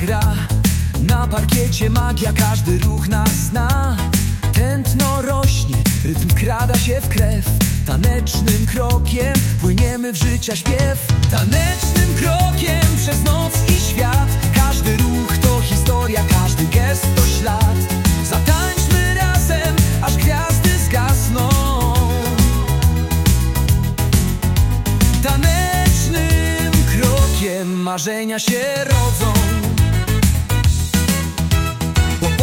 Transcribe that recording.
gra. Na parkiecie magia, każdy ruch nas zna. Tętno rośnie, rytm krada się w krew. Tanecznym krokiem płyniemy w życia śpiew. Tanecznym krokiem przez noc i świat. Każdy ruch to historia, każdy gest to ślad. Zatańczmy razem, aż gwiazdy zgasną. Tanecznym krokiem marzenia się rodzą.